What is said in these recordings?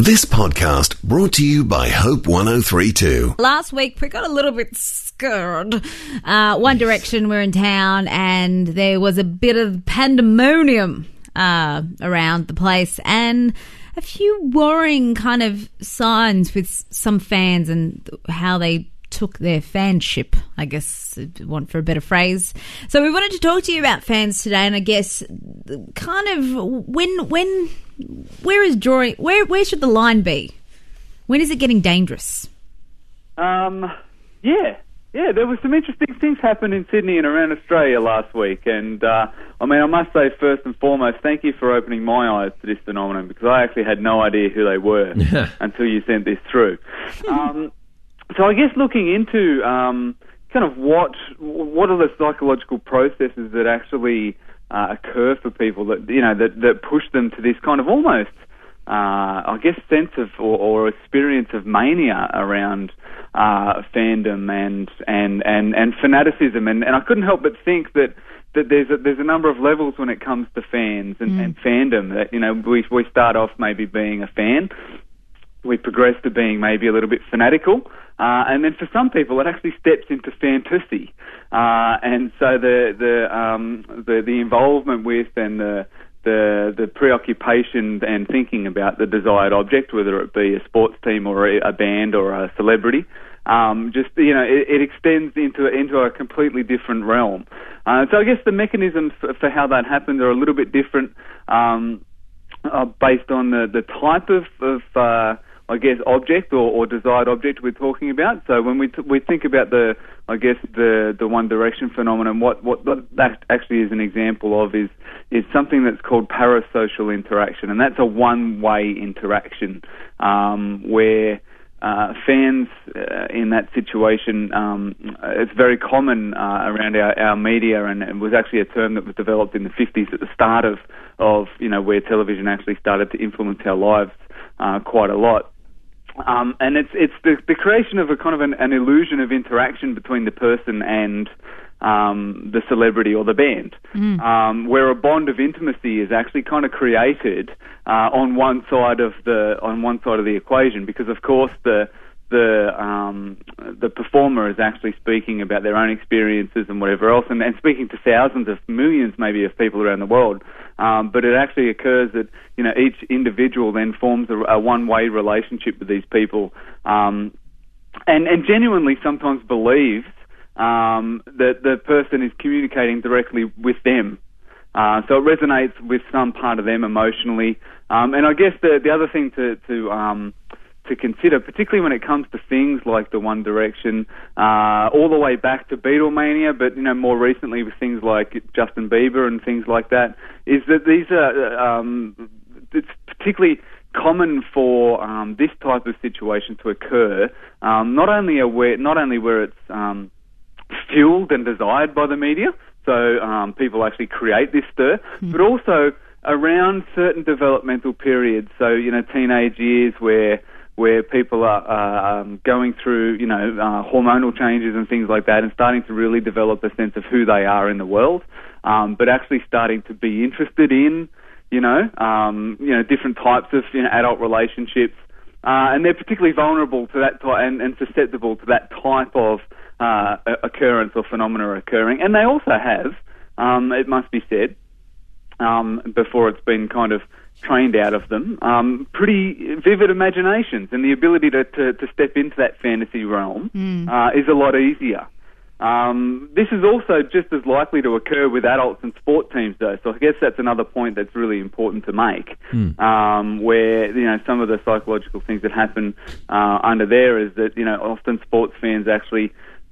This podcast brought to you by Hope 103.2. Last week, we got a little bit scared. One Direction were in town and there was a bit of pandemonium around the place and a few worrying kind of signs with some fans and how they took their fanship, I guess, if you want for a better phrase. So we wanted to talk to you about fans today, and I guess kind of where should the line be? When is it getting dangerous? Yeah, there were some interesting things happened in Sydney and around Australia last week, and I must say first and foremost, thank you for opening my eyes to this phenomenon, because I actually had no idea who they were until you sent this through. So I guess looking into kind of what are the psychological processes that actually occur for people that push them to this kind of almost sense of or experience of mania around fandom and fanaticism, and I couldn't help but think that there's a number of levels when it comes to fans and fandom. That we start off maybe being a fan, we progress to being maybe a little bit fanatical, and then for some people it actually steps into fantasy, and so the involvement with and the preoccupation and thinking about the desired object, whether it be a sports team or a band or a celebrity, it extends into a completely different realm. So I guess the mechanisms for how that happens are a little bit different, based on the type of object or desired object we're talking about. So when we think about the One Direction phenomenon, what that actually is an example of is something that's called parasocial interaction, and that's a one-way interaction where fans in that situation, it's very common around our media, and it was actually a term that was developed in the 50s at the start of where television actually started to influence our lives quite a lot. And it's the creation of a kind of an illusion of interaction between the person and the celebrity or the band, where a bond of intimacy is actually kind of created on one side of the equation, because of course the performer is actually speaking about their own experiences and whatever else, and speaking to thousands of millions maybe of people around the world. But it actually occurs that each individual then forms a one-way relationship with these people, and genuinely sometimes believes that the person is communicating directly with them. So it resonates with some part of them emotionally. And I guess the other thing to consider, particularly when it comes to things like the One Direction, all the way back to Beatlemania, but more recently with things like Justin Bieber and things like that, is that these are it's particularly common for this type of situation to occur, not only where it's fueled and desired by the media, so people actually create this stir, but also around certain developmental periods, so teenage years where people are going through hormonal changes and things like that, and starting to really develop a sense of who they are in the world, but actually starting to be interested in different types of adult relationships, and they're particularly vulnerable to that and susceptible to that type of occurrence or phenomena occurring. And they also have, it must be said, before it's been kind of trained out of them, pretty vivid imaginations, and the ability to step into that fantasy realm is a lot easier. This is also just as likely to occur with adults and sport teams, though. So I guess that's another point that's really important to make, where some of the psychological things that happen under there is that often sports fans actually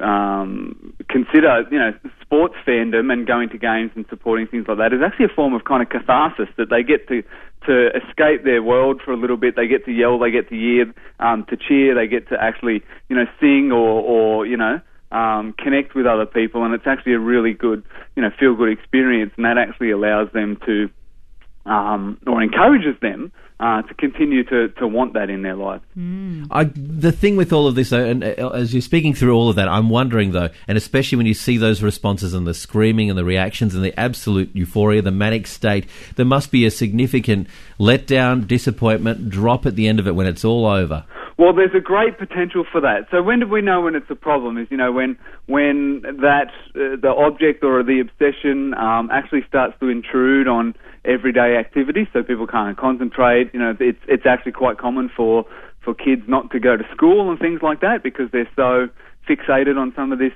consider sports fandom and going to games and supporting things like that is actually a form of kind of catharsis, that they get to escape their world for a little bit. They get to yell, they get to cheer, they get to actually sing or connect with other people, and it's actually a really good feel good experience, and that actually allows them to or encourages them to continue to want that in their lives. The thing with all of this, though, and as you're speaking through all of that, I'm wondering, though, and especially when you see those responses and the screaming and the reactions and the absolute euphoria, the manic state, there must be a significant letdown, disappointment, drop at the end of it when it's all over. Well, there's a great potential for that. So when do we know when it's a problem? Is, when that the object or the obsession actually starts to intrude on everyday activities, so people can't concentrate. It's actually quite common for kids not to go to school and things like that because they're so fixated on some of this,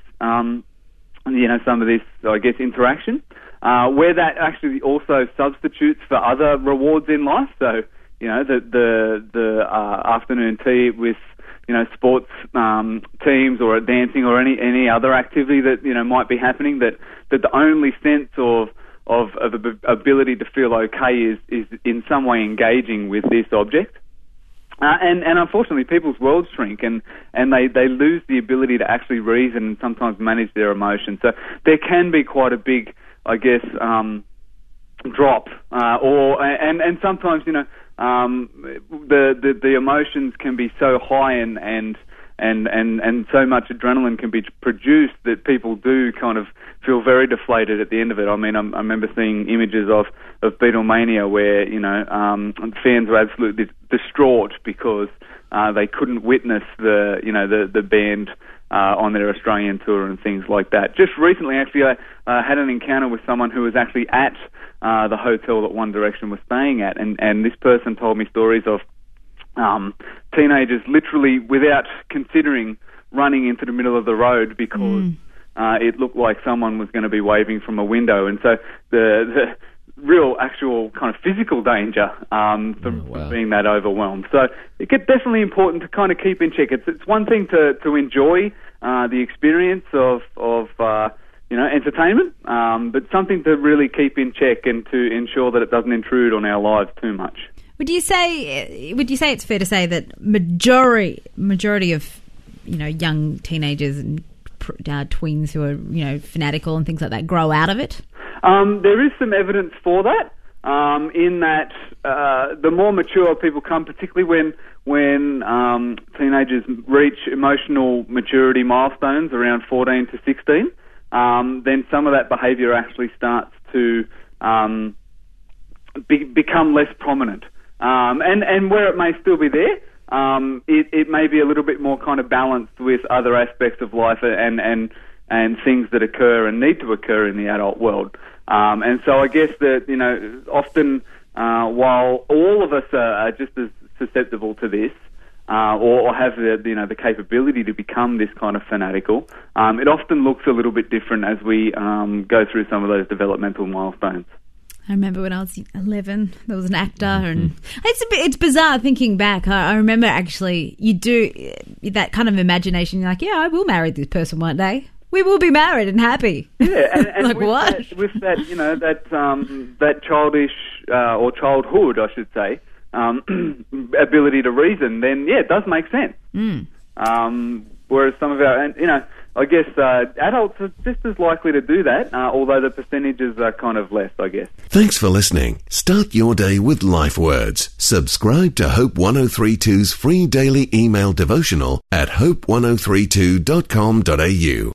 I guess, interaction. Where that actually also substitutes for other rewards in life. So, the afternoon tea with, sports teams or dancing or any other activity that, might be happening, that the only sense of ability to feel okay is in some way engaging with this object. And unfortunately, people's worlds shrink and they lose the ability to actually reason and sometimes manage their emotions. So there can be quite a big, I guess, drop, and sometimes, the emotions can be so high and so much adrenaline can be produced that people do kind of feel very deflated at the end of it. I mean, I remember seeing images of Beatlemania where, fans were absolutely distraught because they couldn't witness the band on their Australian tour and things like that. Just recently, actually, I had an encounter with someone who was actually at the hotel that One Direction was staying at, and this person told me stories of teenagers literally, without considering, running into the middle of the road because it looked like someone was going to be waving from a window. And so the real actual kind of physical danger from being that overwhelmed. So it's definitely important to kind of keep in check. It's one thing to enjoy the experience of entertainment, but something to really keep in check and to ensure that it doesn't intrude on our lives too much. Would you say it's fair to say that majority of young teenagers and tweens who are fanatical and things like that grow out of it? There is some evidence for that. In that the more mature people come, particularly when teenagers reach emotional maturity milestones around 14 to 16, then some of that behaviour actually starts to become less prominent. And where it may still be there, it may be a little bit more kind of balanced with other aspects of life and things that occur and need to occur in the adult world. And so I guess that, often while all of us are just as susceptible to this, or have the capability to become this kind of fanatical, it often looks a little bit different as we go through some of those developmental milestones. I remember when I was 11, there was an actor, and it's bizarre thinking back. I remember actually you do that kind of imagination. You're like, yeah, I will marry this person one day. We will be married and happy. Yeah, and like with what? With that, that childish or childhood, I should say, ability to reason, then yeah, it does make sense. Whereas some of our, I guess adults are just as likely to do that, although the percentages are kind of less, I guess. Thanks for listening. Start your day with Life Words. Subscribe to Hope 1032's free daily email devotional at hope1032.com.au.